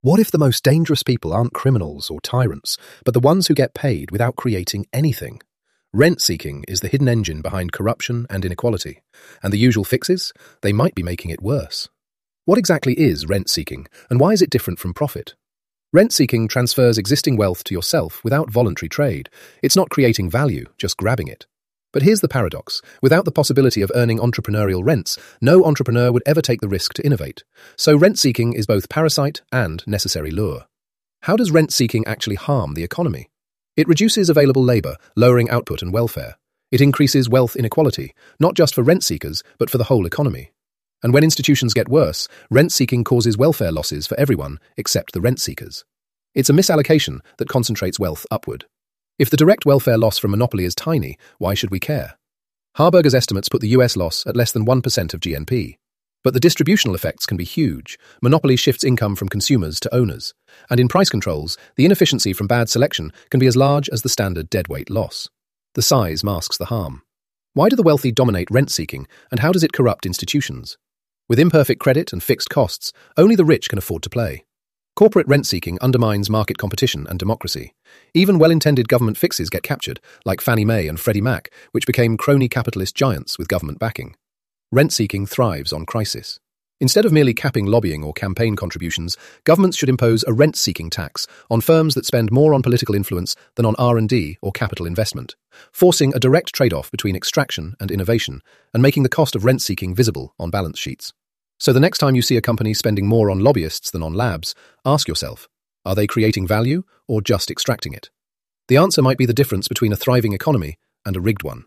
What if the most dangerous people aren't criminals or tyrants, but the ones who get paid without creating anything? Rent-seeking is the hidden engine behind corruption and inequality. And the usual fixes? They might be making it worse. What exactly is rent-seeking, and why is it different from profit? Rent-seeking transfers existing wealth to yourself without voluntary trade. It's not creating value, just grabbing it. But here's the paradox. Without the possibility of earning entrepreneurial rents, no entrepreneur would ever take the risk to innovate. So rent-seeking is both parasite and necessary lure. How does rent-seeking actually harm the economy? It reduces available labour, lowering output and welfare. It increases wealth inequality, not just for rent-seekers, but for the whole economy. And when institutions get worse, rent-seeking causes welfare losses for everyone except the rent-seekers. It's a misallocation that concentrates wealth upward. If the direct welfare loss from monopoly is tiny, why should we care? Harburger's estimates put the US loss at less than 1% of GNP. But the distributional effects can be huge. Monopoly shifts income from consumers to owners. And in price controls, the inefficiency from bad selection can be as large as the standard deadweight loss. The size masks the harm. Why do the wealthy dominate rent-seeking, and how does it corrupt institutions? With imperfect credit and fixed costs, only the rich can afford to play. Corporate rent-seeking undermines market competition and democracy. Even well-intended government fixes get captured, like Fannie Mae and Freddie Mac, which became crony capitalist giants with government backing. Rent-seeking thrives on crisis. Instead of merely capping lobbying or campaign contributions, governments should impose a rent-seeking tax on firms that spend more on political influence than on R&D or capital investment, forcing a direct trade-off between extraction and innovation and making the cost of rent-seeking visible on balance sheets. So the next time you see a company spending more on lobbyists than on labs, ask yourself, are they creating value or just extracting it? The answer might be the difference between a thriving economy and a rigged one.